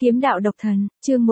Kiếm đạo độc thần, chương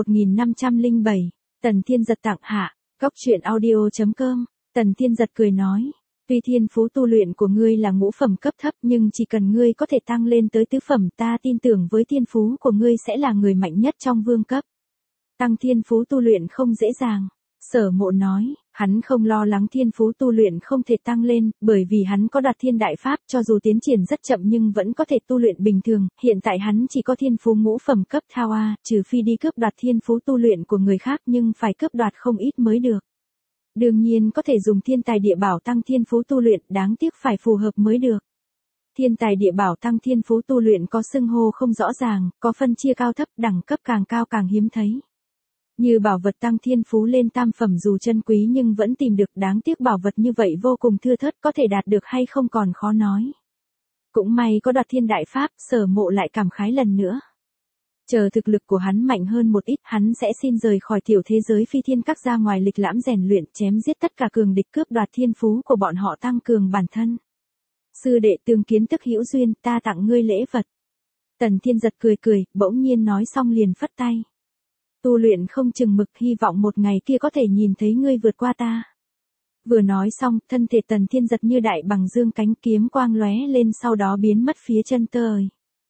1507, Tần Thiên Giật tặng hạ, góc truyện audio.com, Tần Thiên Giật cười nói, tuy thiên phú tu luyện của ngươi là ngũ phẩm cấp thấp nhưng chỉ cần ngươi có thể tăng lên tới tứ phẩm ta tin tưởng với thiên phú của ngươi sẽ là người mạnh nhất trong vương cấp. Tăng thiên phú tu luyện không dễ dàng. Sở Mộ nói, hắn không lo lắng thiên phú tu luyện không thể tăng lên, bởi vì hắn có Đoạt Thiên Đại Pháp cho dù tiến triển rất chậm nhưng vẫn có thể tu luyện bình thường, hiện tại hắn chỉ có thiên phú ngũ phẩm cấp thao A, trừ phi đi cướp đoạt thiên phú tu luyện của người khác nhưng phải cướp đoạt không ít mới được. Đương nhiên có thể dùng thiên tài địa bảo tăng thiên phú tu luyện, đáng tiếc phải phù hợp mới được. Thiên tài địa bảo tăng thiên phú tu luyện có xưng hô không rõ ràng, có phân chia cao thấp, đẳng cấp càng cao càng hiếm thấy. Như bảo vật tăng thiên phú lên tam phẩm dù chân quý nhưng vẫn tìm được, đáng tiếc bảo vật như vậy vô cùng thưa thớt, có thể đạt được hay không còn khó nói. Cũng may có Đoạt Thiên Đại Pháp, Sở Mộ lại cảm khái lần nữa. Chờ thực lực của hắn mạnh hơn một ít, hắn sẽ xin rời khỏi tiểu thế giới phi thiên các ra ngoài lịch lãm rèn luyện, chém giết tất cả cường địch cướp đoạt thiên phú của bọn họ tăng cường bản thân. Sư đệ tương kiến tức hữu duyên, ta tặng ngươi lễ vật. Tần Thiên Giật cười cười, bỗng nhiên nói xong liền phất tay. Tu luyện không chừng mực, hy vọng một ngày kia có thể nhìn thấy ngươi vượt qua ta. Vừa nói xong, thân thể Tần Thiên Giật như đại bằng dương cánh, kiếm quang lóe lên sau đó biến mất phía chân trời.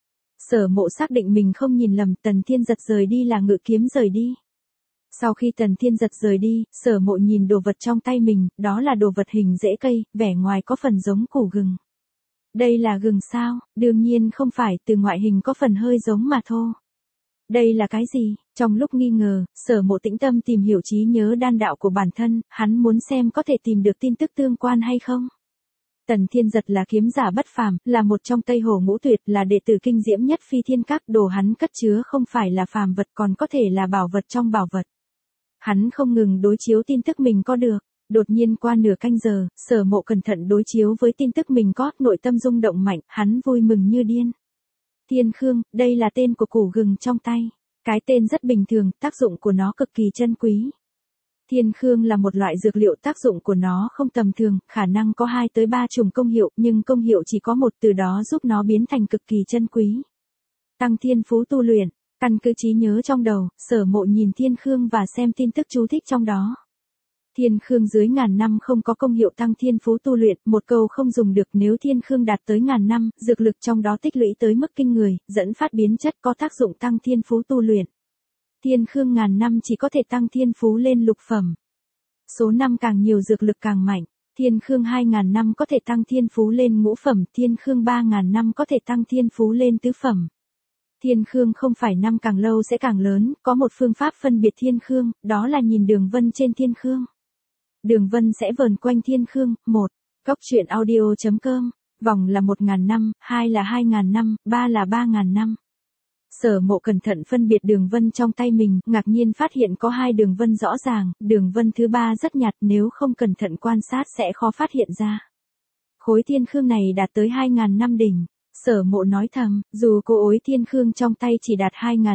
Sở Mộ xác định mình không nhìn lầm, Tần Thiên Giật rời đi là ngự kiếm rời đi. Sau khi Tần Thiên Giật rời đi, Sở Mộ nhìn đồ vật trong tay mình, đó là đồ vật hình rễ cây, vẻ ngoài có phần giống củ gừng. Đây là gừng sao? Đương nhiên không phải, từ ngoại hình có phần hơi giống mà thôi. Đây là cái gì? Trong lúc nghi ngờ, Sở Mộ tĩnh tâm tìm hiểu trí nhớ đan đạo của bản thân, hắn muốn xem có thể tìm được tin tức tương quan hay không. Tần Thiên Giật là kiếm giả bất phàm, là một trong Tây Hồ Ngũ Tuyệt, là đệ tử kinh diễm nhất phi thiên các, đồ hắn cất chứa không phải là phàm vật còn có thể là bảo vật trong bảo vật. Hắn không ngừng đối chiếu tin tức mình có được. Đột nhiên qua nửa canh giờ, Sở Mộ cẩn thận đối chiếu với tin tức mình có, nội tâm rung động mạnh, hắn vui mừng như điên. Thiên Khương, đây là tên của củ gừng trong tay. Cái tên rất bình thường, tác dụng của nó cực kỳ chân quý. Thiên Khương là một loại dược liệu, tác dụng của nó không tầm thường, khả năng có 2 tới 3 chủng công hiệu, nhưng công hiệu chỉ có một, từ đó giúp nó biến thành cực kỳ chân quý. Tăng thiên phú tu luyện, căn cứ trí nhớ trong đầu, Sở Mộ nhìn Thiên Khương và xem tin tức chú thích trong đó. Thiên Khương dưới 1000 năm không có công hiệu tăng thiên phú tu luyện, một câu không dùng được, nếu Thiên Khương đạt tới 1000 năm, dược lực trong đó tích lũy tới mức kinh người, dẫn phát biến chất có tác dụng tăng thiên phú tu luyện. Thiên Khương 1000 năm chỉ có thể tăng thiên phú lên lục phẩm. Số năm càng nhiều dược lực càng mạnh. Thiên Khương 2000 năm có thể tăng thiên phú lên ngũ phẩm, Thiên Khương 3000 năm có thể tăng thiên phú lên tứ phẩm. Thiên Khương không phải năm càng lâu sẽ càng lớn, có một phương pháp phân biệt Thiên Khương, đó là nhìn đường vân trên Thiên Khương. Đường vân sẽ vờn quanh Thiên Khương. 1. Góc truyện audio.com, vòng là 1000 năm, 2 là 2000 năm, 3 là 3000 năm. Sở Mộ cẩn thận phân biệt đường vân trong tay mình, ngạc nhiên phát hiện có 2 đường vân rõ ràng, đường vân thứ 3 rất nhạt, nếu không cẩn thận quan sát sẽ khó phát hiện ra. Khối Thiên Khương này đạt tới 2000 năm đỉnh. Sở Mộ nói thầm, dù cô ối Thiên Khương trong tay chỉ đạt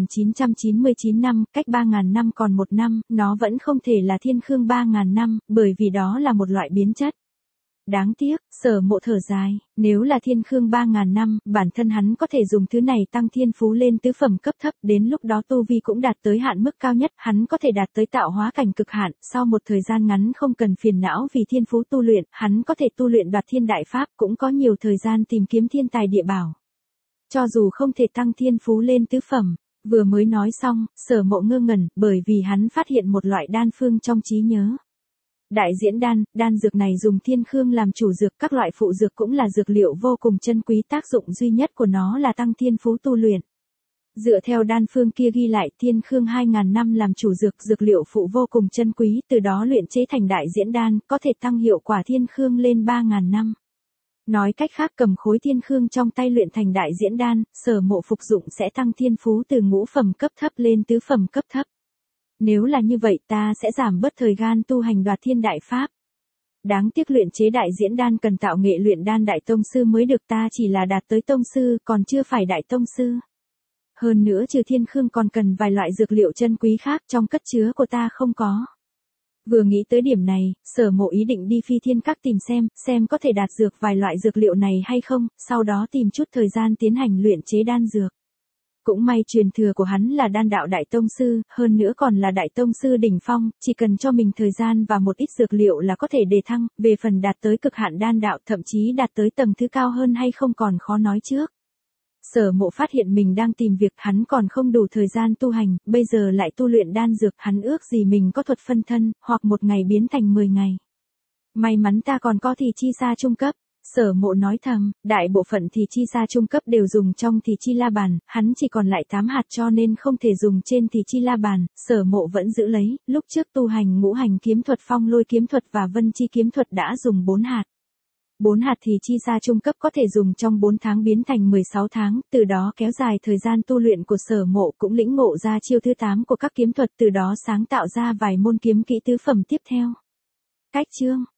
2999 năm, cách 3000 năm còn 1 năm, nó vẫn không thể là Thiên Khương 3000 năm, bởi vì đó là một loại biến chất. Đáng tiếc, Sở Mộ thở dài, nếu là Thiên Khương 3000 năm, bản thân hắn có thể dùng thứ này tăng thiên phú lên tứ phẩm cấp thấp, đến lúc đó tu vi cũng đạt tới hạn mức cao nhất, hắn có thể đạt tới tạo hóa cảnh cực hạn, sau một thời gian ngắn không cần phiền não vì thiên phú tu luyện, hắn có thể tu luyện Đoạt Thiên Đại Pháp, cũng có nhiều thời gian tìm kiếm thiên tài địa bảo. Cho dù không thể tăng thiên phú lên tứ phẩm, vừa mới nói xong, Sở Mộ ngơ ngẩn, bởi vì hắn phát hiện một loại đan phương trong trí nhớ. Đại diễn đan, đan dược này dùng Thiên Khương làm chủ dược, các loại phụ dược cũng là dược liệu vô cùng chân quý, tác dụng duy nhất của nó là tăng thiên phú tu luyện. Dựa theo đan phương kia ghi lại, Thiên Khương 2000 năm làm chủ dược, dược liệu phụ vô cùng chân quý, từ đó luyện chế thành đại diễn đan, có thể tăng hiệu quả Thiên Khương lên 3000 năm. Nói cách khác, cầm khối Thiên Khương trong tay luyện thành đại diễn đan, Sở Mộ phục dụng sẽ tăng thiên phú từ ngũ phẩm cấp thấp lên tứ phẩm cấp thấp. Nếu là như vậy ta sẽ giảm bớt thời gian tu hành Đoạt Thiên Đại Pháp. Đáng tiếc luyện chế đại diễn đan cần tạo nghệ luyện đan đại tông sư mới được, ta chỉ là đạt tới tông sư, còn chưa phải đại tông sư. Hơn nữa trừ Thiên Khương còn cần vài loại dược liệu chân quý khác trong cất chứa của ta không có. Vừa nghĩ tới điểm này, Sở Mộ ý định đi phi thiên các tìm xem có thể đạt dược vài loại dược liệu này hay không, sau đó tìm chút thời gian tiến hành luyện chế đan dược. Cũng may truyền thừa của hắn là đan đạo đại tông sư, hơn nữa còn là đại tông sư đỉnh phong, chỉ cần cho mình thời gian và một ít dược liệu là có thể đề thăng, về phần đạt tới cực hạn đan đạo thậm chí đạt tới tầng thứ cao hơn hay không còn khó nói trước. Sở Mộ phát hiện mình đang tìm việc, hắn còn không đủ thời gian tu hành, bây giờ lại tu luyện đan dược, hắn ước gì mình có thuật phân thân, hoặc một ngày biến thành 10 ngày. May mắn ta còn có thì chi sa trung cấp. Sở Mộ nói thầm, đại bộ phận thì chi sa trung cấp đều dùng trong thì chi la bàn, hắn chỉ còn lại 8 hạt cho nên không thể dùng trên thì chi la bàn, Sở Mộ vẫn giữ lấy, lúc trước tu hành ngũ hành kiếm thuật, phong lôi kiếm thuật và vân chi kiếm thuật đã dùng 4 hạt. 4 hạt thì chi sa trung cấp có thể dùng trong 4 tháng biến thành 16 tháng, từ đó kéo dài thời gian tu luyện của Sở Mộ, cũng lĩnh ngộ ra chiêu thứ 8 của các kiếm thuật, từ đó sáng tạo ra vài môn kiếm kỹ tứ phẩm tiếp theo. Cách chương